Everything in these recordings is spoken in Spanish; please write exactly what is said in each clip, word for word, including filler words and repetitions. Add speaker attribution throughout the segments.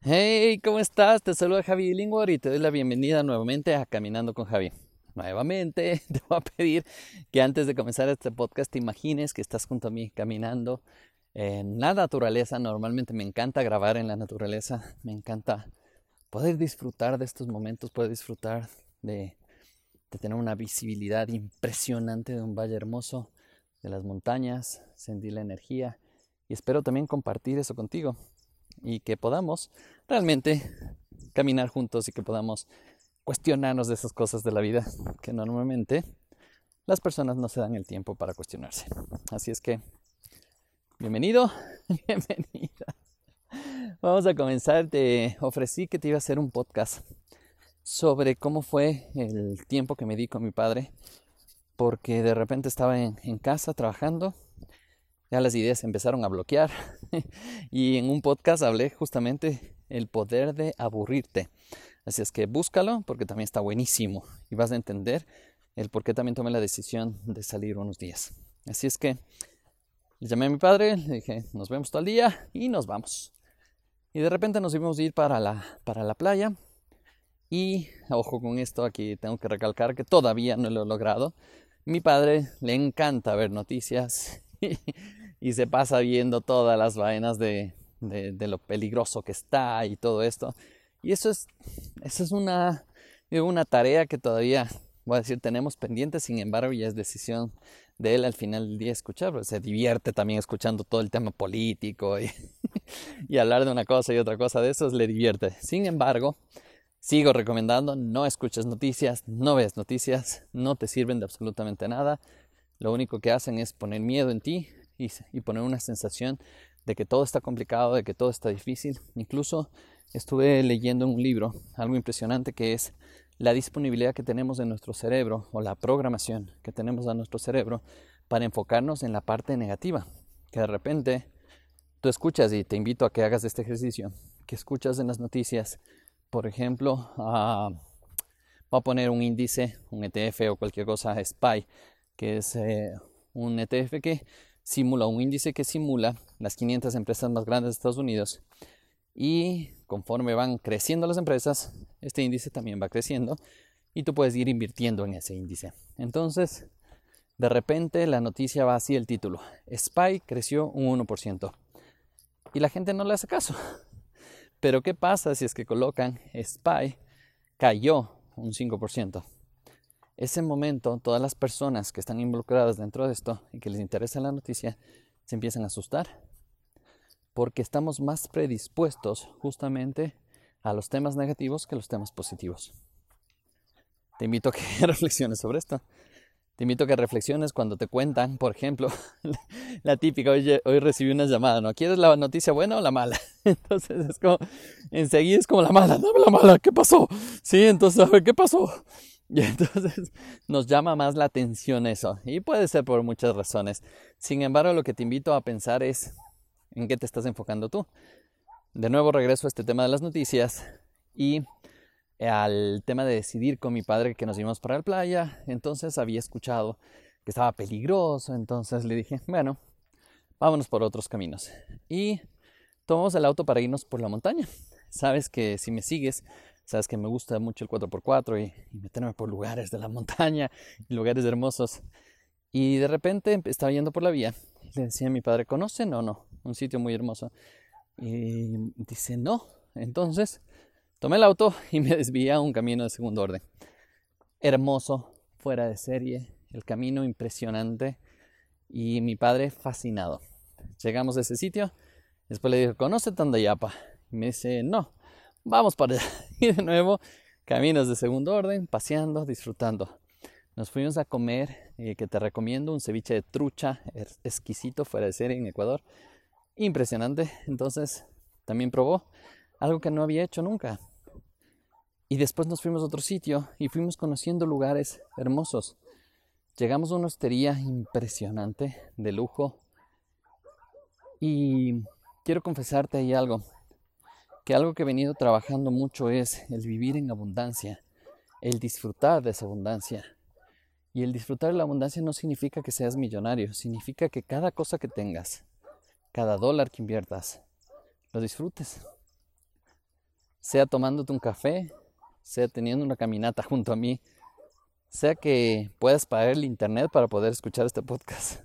Speaker 1: Hey, ¿cómo estás? Te saluda Javi Lingor y te doy la bienvenida nuevamente a Caminando con Javi. Nuevamente te voy a pedir que antes de comenzar este podcast te imagines que estás junto a mí caminando en la naturaleza. Normalmente me encanta grabar en la naturaleza, me encanta poder disfrutar de estos momentos, poder disfrutar de, de tener una visibilidad impresionante de un valle hermoso, de las montañas, sentir la energía y espero también compartir eso contigo y que podamos realmente caminar juntos y que podamos cuestionarnos de esas cosas de la vida que normalmente las personas no se dan el tiempo para cuestionarse. Así es que, bienvenido, bienvenida. Vamos a comenzar. Te ofrecí que te iba a hacer un podcast sobre cómo fue el tiempo que me di con mi padre, porque de repente estaba en, en casa trabajando, ya las ideas empezaron a bloquear y en un podcast hablé justamente el poder de aburrirte. Así es que búscalo porque también está buenísimo y vas a entender el por qué también tomé la decisión de salir unos días. Así es que le llamé a mi padre, le dije, nos vemos todo el día y nos vamos. Y de repente nos íbamos a ir para la, para la playa y, ojo con esto, aquí tengo que recalcar que todavía no lo he logrado. Mi padre le encanta ver noticias y, y se pasa viendo todas las vainas de, de, de lo peligroso que está y todo esto. Y eso es, eso es una, una tarea que todavía, voy a decir, tenemos pendiente. Sin embargo, ya es decisión de él al final del día escuchar, porque se divierte también escuchando todo el tema político y, y hablar de una cosa y otra cosa de eso le divierte. Sin embargo, sigo recomendando, no escuches noticias, no ves noticias, no te sirven de absolutamente nada. Lo único que hacen es poner miedo en ti y, y poner una sensación de que todo está complicado, de que todo está difícil. Incluso estuve leyendo un libro, algo impresionante, que es la disponibilidad que tenemos en nuestro cerebro o la programación que tenemos a nuestro cerebro para enfocarnos en la parte negativa. Que de repente tú escuchas, y te invito a que hagas este ejercicio, que escuchas en las noticias, por ejemplo, uh, voy a poner un índice, un E T F o cualquier cosa, S P Y, que es eh, un E T F que simula, un índice que simula las quinientas empresas más grandes de Estados Unidos. Y conforme van creciendo las empresas, este índice también va creciendo y tú puedes ir invirtiendo en ese índice. Entonces, de repente la noticia va así, el título: S P Y creció un uno por ciento. Y la gente no le hace caso. Pero ¿qué pasa si es que colocan S P Y cayó un cinco por ciento? Ese momento, todas las personas que están involucradas dentro de esto y que les interesa la noticia, se empiezan a asustar. Porque estamos más predispuestos justamente a los temas negativos que a los temas positivos. Te invito a que reflexiones sobre esto. Te invito a que reflexiones cuando te cuentan, por ejemplo, la típica: hoy, hoy recibí una llamada, ¿no? ¿Quieres la noticia buena o la mala? Entonces es como, enseguida es como la mala, dame la mala, ¿qué pasó? Sí, entonces a ver, ¿qué pasó? Y entonces nos llama más la atención eso. Y puede ser por muchas razones. Sin embargo, lo que te invito a pensar es: ¿en qué te estás enfocando tú? De nuevo regreso a este tema de las noticias y al tema de decidir con mi padre que nos íbamos para la playa. Entonces había escuchado que estaba peligroso, entonces le dije, bueno, vámonos por otros caminos. Y tomamos el auto para irnos por la montaña. Sabes que si me sigues, sabes que me gusta mucho el cuatro por cuatro y, y meterme por lugares de la montaña, lugares hermosos. Y de repente estaba yendo por la vía y le decía a mi padre, ¿conocen o no? Un sitio muy hermoso. Y dice, no. Entonces tomé el auto y me desvié a un camino de segundo orden. Hermoso, fuera de serie, el camino impresionante y mi padre fascinado. Llegamos a ese sitio, después le dije, ¿conoce Tandayapa? Y me dice, no, vamos para allá. Y de nuevo, caminos de segundo orden, paseando, disfrutando. Nos fuimos a comer, eh, que te recomiendo, un ceviche de trucha, exquisito, fuera de serie, en Ecuador. Impresionante. Entonces también probó algo que no había hecho nunca. Y después nos fuimos a otro sitio y fuimos conociendo lugares hermosos. Llegamos a una hostería impresionante, de lujo. Y quiero confesarte ahí algo, que algo que he venido trabajando mucho es el vivir en abundancia, el disfrutar de esa abundancia. Y el disfrutar de la abundancia no significa que seas millonario, significa que cada cosa que tengas, cada dólar que inviertas, lo disfrutes. sea tomándote un café, sea teniendo una caminata junto a mí, sea que puedas pagar el internet para poder escuchar este podcast.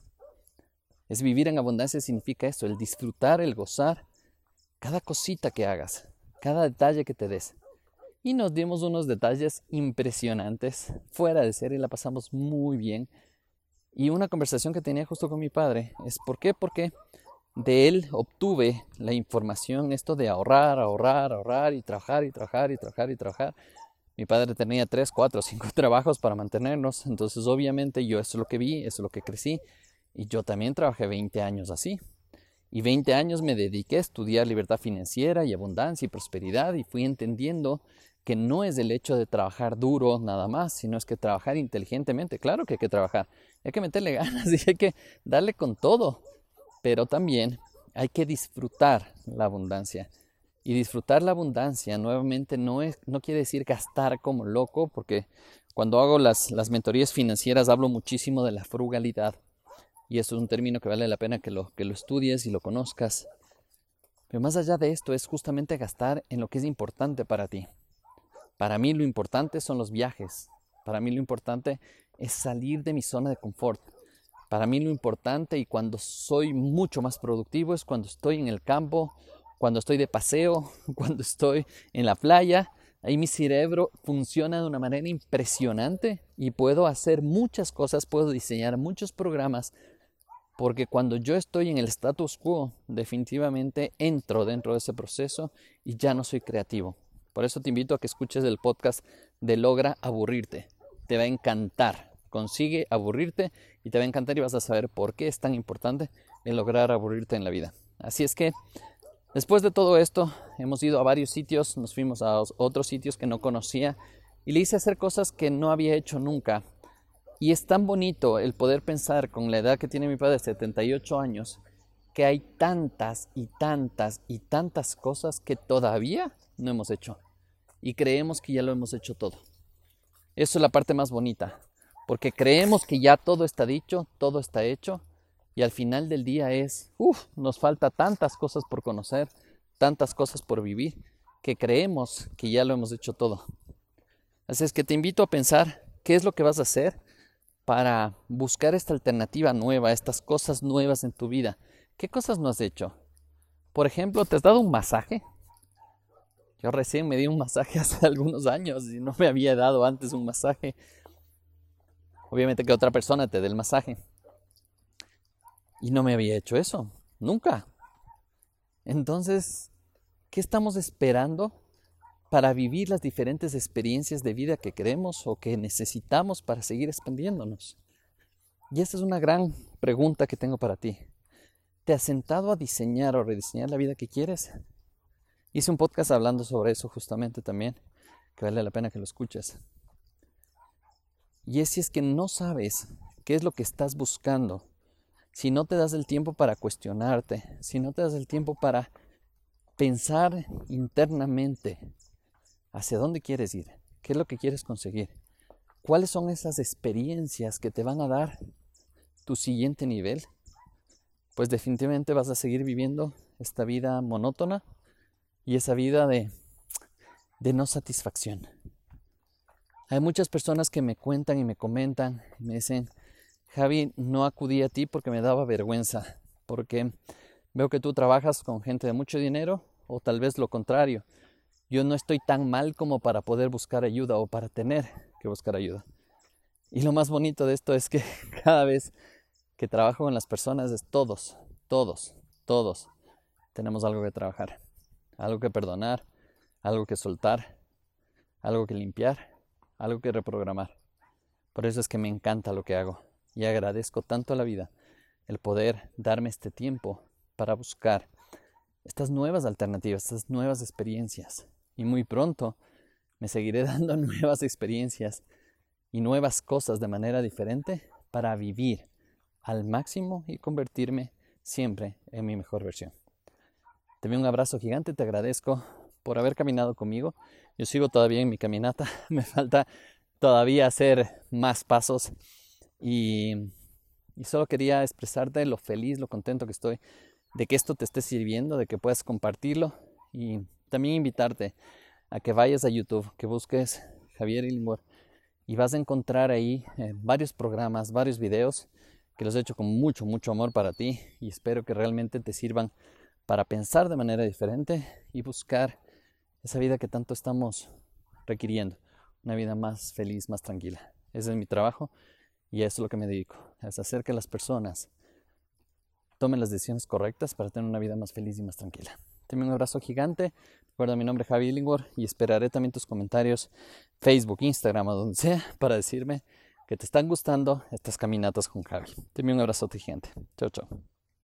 Speaker 1: Es vivir en abundancia significa eso, el disfrutar, el gozar, cada cosita que hagas, cada detalle que te des. Y nos dimos unos detalles impresionantes, fuera de serie, la pasamos muy bien. Y una conversación que tenía justo con mi padre es ¿por qué? Porque de él obtuve la información, esto de ahorrar, ahorrar, ahorrar y trabajar y trabajar y trabajar y trabajar. Mi padre tenía tres, cuatro, cinco trabajos para mantenernos, entonces obviamente yo eso es lo que vi, eso es lo que crecí. Y yo también trabajé veinte años así. Y veinte años me dediqué a estudiar libertad financiera y abundancia y prosperidad y fui entendiendo que no es el hecho de trabajar duro nada más, sino es que trabajar inteligentemente. Claro que hay que trabajar, hay que meterle ganas y hay que darle con todo, pero también hay que disfrutar la abundancia. Y disfrutar la abundancia nuevamente no, es, no quiere decir gastar como loco, porque cuando hago las, las mentorías financieras hablo muchísimo de la frugalidad. Y eso es un término que vale la pena que lo, que lo estudies y lo conozcas. Pero más allá de esto es justamente gastar en lo que es importante para ti. Para mí lo importante son los viajes. Para mí lo importante es salir de mi zona de confort. Para mí lo importante y cuando soy mucho más productivo es cuando estoy en el campo, cuando estoy de paseo, cuando estoy en la playa. Ahí mi cerebro funciona de una manera impresionante y puedo hacer muchas cosas, puedo diseñar muchos programas. Porque cuando yo estoy en el status quo, definitivamente entro dentro de ese proceso y ya no soy creativo. Por eso te invito a que escuches el podcast de Logra Aburrirte. Te va a encantar. Consigue aburrirte y te va a encantar y vas a saber por qué es tan importante el lograr aburrirte en la vida. Así es que, después de todo esto, hemos ido a varios sitios, nos fuimos a otros sitios que no conocía y le hice hacer cosas que no había hecho nunca. Y es tan bonito el poder pensar con la edad que tiene mi padre, setenta y ocho años, que hay tantas y tantas y tantas cosas que todavía no hemos hecho. Y creemos que ya lo hemos hecho todo. Eso es la parte más bonita. Porque creemos que ya todo está dicho, todo está hecho. Y al final del día es, uff, nos falta tantas cosas por conocer, tantas cosas por vivir, que creemos que ya lo hemos hecho todo. Así es que te invito a pensar qué es lo que vas a hacer para buscar esta alternativa nueva, estas cosas nuevas en tu vida. ¿Qué cosas no has hecho? Por ejemplo, ¿te has dado un masaje? Yo recién me di un masaje hace algunos años y no me había dado antes un masaje. Obviamente que otra persona te dé el masaje. Y no me había hecho eso, nunca. Entonces, ¿qué estamos esperando para vivir las diferentes experiencias de vida que queremos o que necesitamos para seguir expandiéndonos? Y esa es una gran pregunta que tengo para ti. ¿Te has sentado a diseñar o rediseñar la vida que quieres? Hice un podcast hablando sobre eso justamente también, que vale la pena que lo escuches. Y es si es que no sabes qué es lo que estás buscando, si no te das el tiempo para cuestionarte, si no te das el tiempo para pensar internamente hacia dónde quieres ir, qué es lo que quieres conseguir, cuáles son esas experiencias que te van a dar tu siguiente nivel, pues definitivamente vas a seguir viviendo esta vida monótona y esa vida de, de no satisfacción. Hay muchas personas que me cuentan y me comentan y me dicen, Javi, no acudí a ti porque me daba vergüenza, porque veo que tú trabajas con gente de mucho dinero o tal vez lo contrario. Yo no estoy tan mal como para poder buscar ayuda o para tener que buscar ayuda. Y lo más bonito de esto es que cada vez que trabajo con las personas es todos, todos, todos tenemos algo que trabajar, algo que perdonar, algo que soltar, algo que limpiar, algo que reprogramar. Por eso es que me encanta lo que hago y agradezco tanto a la vida el poder darme este tiempo para buscar estas nuevas alternativas, estas nuevas experiencias. Y muy pronto me seguiré dando nuevas experiencias y nuevas cosas de manera diferente para vivir al máximo y convertirme siempre en mi mejor versión. Te doy un abrazo gigante, te agradezco por haber caminado conmigo. Yo sigo todavía en mi caminata, me falta todavía hacer más pasos y, y solo quería expresarte lo feliz, lo contento que estoy de que esto te esté sirviendo, de que puedas compartirlo y también invitarte a que vayas a YouTube, que busques Javier Illingworth y vas a encontrar ahí eh, varios programas, varios videos que los he hecho con mucho, mucho amor para ti y espero que realmente te sirvan para pensar de manera diferente y buscar esa vida que tanto estamos requiriendo, una vida más feliz, más tranquila. Ese es mi trabajo y eso es lo que me dedico, es hacer que las personas tomen las decisiones correctas para tener una vida más feliz y más tranquila. Te envío un abrazo gigante. Recuerda mi nombre es Javi Illingworth y esperaré también tus comentarios Facebook, Instagram o donde sea para decirme que te están gustando estas caminatas con Javi. Te envío un abrazo gigante. Chao, chao.